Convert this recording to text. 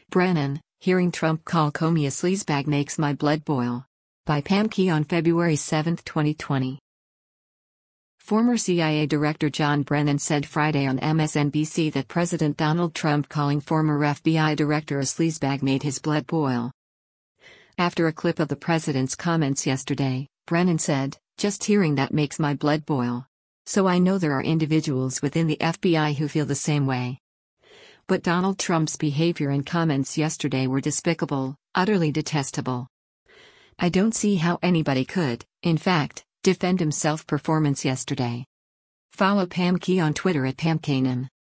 Brennan, hearing Trump call Comey a sleazebag makes my blood boil. By Pam Key on February 7, 2020. Former CIA Director John Brennan said Friday on MSNBC that President Donald Trump calling former FBI Director a sleazebag made his blood boil. After a clip of the president's comments yesterday, Brennan said, "Just hearing that makes my blood boil. So I know there are individuals within the FBI who feel the same way. But Donald Trump's behavior and comments yesterday were despicable, utterly detestable. I don't see how anybody could, in fact, defend himself performance yesterday." Follow Pam Key on Twitter at PamKanan.